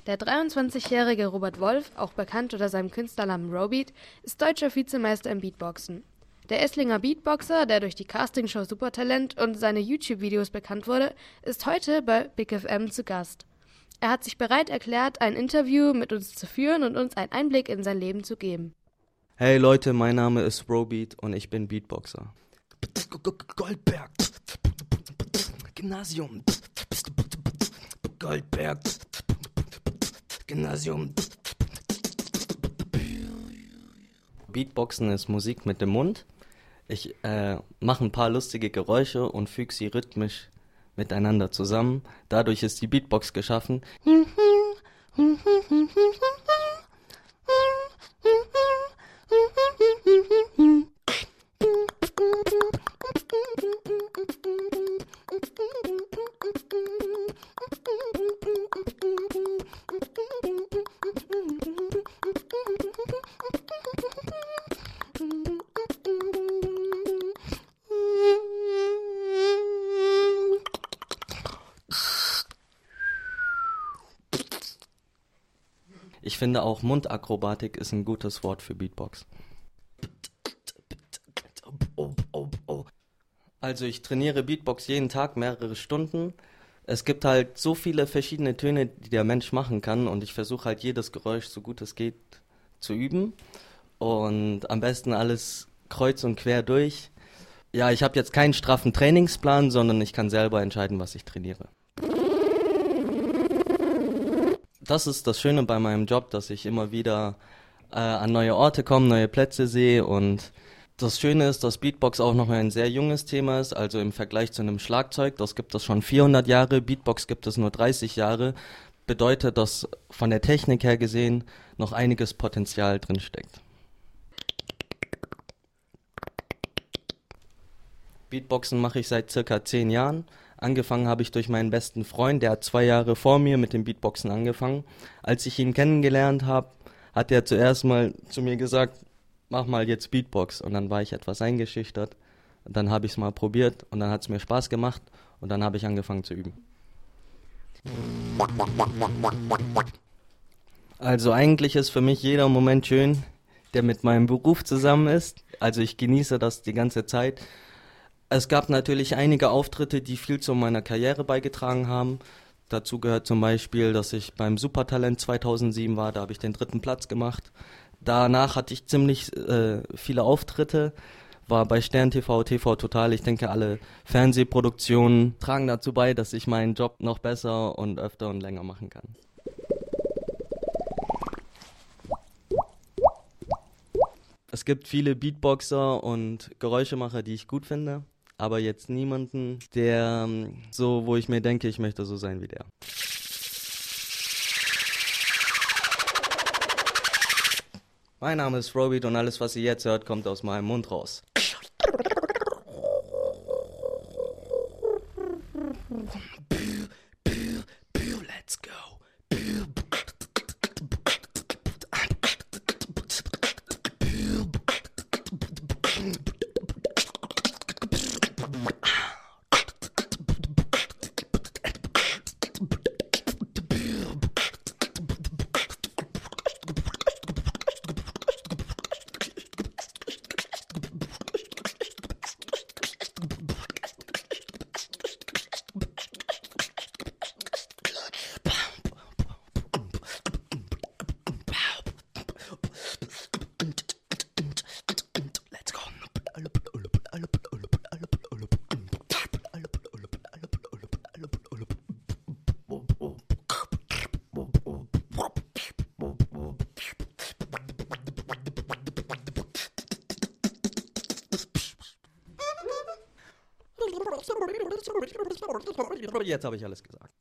Der 23-jährige Robert Wolf, auch bekannt unter seinem Künstlernamen Robeat, ist deutscher Vizemeister im Beatboxen. Der Esslinger Beatboxer, der durch die Castingshow Supertalent und seine YouTube-Videos bekannt wurde, ist heute bei Big FM zu Gast. Er hat sich bereit erklärt, ein Interview mit uns zu führen und uns einen Einblick in sein Leben zu geben. Hey Leute, mein Name ist Robeat und ich bin Beatboxer. Goldberg, Gymnasium, Goldberg, Gymnasium. Beatboxen ist Musik mit dem Mund. Ich mache ein paar lustige Geräusche und füge sie rhythmisch miteinander zusammen. Dadurch ist die Beatbox geschaffen. Ich finde auch Mundakrobatik ist ein gutes Wort für Beatbox. Also ich trainiere Beatbox jeden Tag mehrere Stunden. Es gibt halt so viele verschiedene Töne, die der Mensch machen kann und ich versuche halt jedes Geräusch so gut es geht zu üben und am besten alles kreuz und quer durch. Ja, ich habe jetzt keinen straffen Trainingsplan, sondern ich kann selber entscheiden, was ich trainiere. Das ist das Schöne bei meinem Job, dass ich immer wieder an neue Orte komme, neue Plätze sehe und das Schöne ist, dass Beatbox auch noch ein sehr junges Thema ist, also im Vergleich zu einem Schlagzeug, das gibt es schon 400 Jahre, Beatbox gibt es nur 30 Jahre, bedeutet, dass von der Technik her gesehen noch einiges Potenzial drin steckt. Beatboxen mache ich seit circa 10 Jahren. Angefangen habe ich durch meinen besten Freund, der hat 2 Jahre vor mir mit dem Beatboxen angefangen. Als ich ihn kennengelernt habe, hat er zuerst mal zu mir gesagt, mach mal jetzt Beatbox. Und dann war ich etwas eingeschüchtert. Und dann habe ich es mal probiert und dann hat es mir Spaß gemacht und dann habe ich angefangen zu üben. Also eigentlich ist für mich jeder Moment schön, der mit meinem Beruf zusammen ist. Also ich genieße das die ganze Zeit. Es gab natürlich einige Auftritte, die viel zu meiner Karriere beigetragen haben. Dazu gehört zum Beispiel, dass ich beim Supertalent 2007 war, da habe ich den 3. Platz gemacht. Danach hatte ich ziemlich viele Auftritte, war bei Stern TV, TV Total. Ich denke, alle Fernsehproduktionen tragen dazu bei, dass ich meinen Job noch besser und öfter und länger machen kann. Es gibt viele Beatboxer und Geräuschemacher, die ich gut finde. Aber jetzt niemanden, der so, wo ich mir denke, ich möchte so sein wie der. Mein Name ist Robeat und alles, was ihr jetzt hört, kommt aus meinem Mund raus. Let's go. Jetzt habe ich alles gesagt.